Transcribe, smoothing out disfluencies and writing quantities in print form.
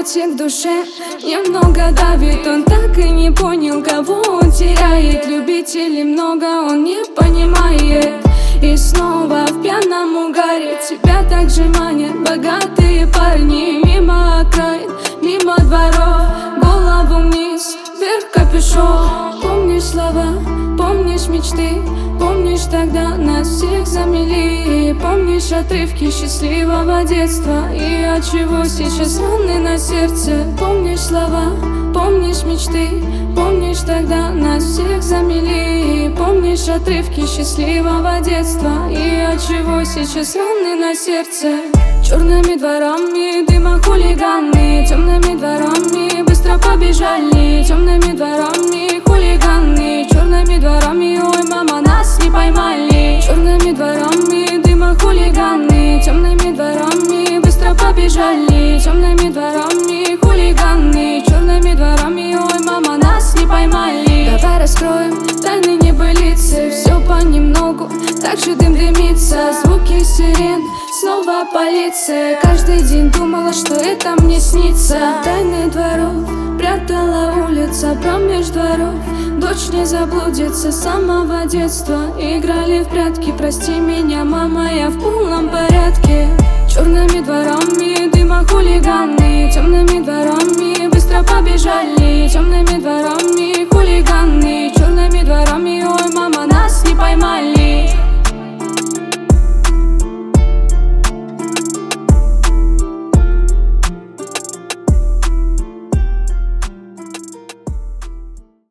платье к душе немного давит. Он так и не понял, кого он теряет. Любителей много, он не понимает. И снова в пьяном угаре тебя также манят богатые парни. Мимо окраин, мимо дворов, голову вниз, вверх капюшон. Помнишь слова, помнишь мечты, помнишь, тогда нас всех замели. Помнишь отрывки счастливого детства и отчего сейчас раны на сердце. Помнишь слова, помнишь мечты, помнишь, тогда нас всех замели. Помнишь отрывки счастливого детства и отчего сейчас раны на сердце. Черными дворами дыма хулиганы, темными дворами быстро побежали. Темными дворами хулиганы, черными дворами, ой, мама, нас не поймали. Черными дворами дыма хулиганы, темными дворами быстро побежали. Темными дворами хулиганы, черными дворами, ой, мама, нас не поймали. Давай раскроем тайны небылицы, все понемногу, так же дым дымится, звуки сирен, снова полиция. Каждый день думала, что это мне снится. Тайны дворов прятала улица промеж дворов. Дочь не заблудится с самого детства. Играли в прятки, прости меня, мама, я в полном порядке. Черными дворами дыма хулиганы, темными дворами быстро побежали. Темными дворами хулиганы, черными дворами, ой, мама, нас не поймали.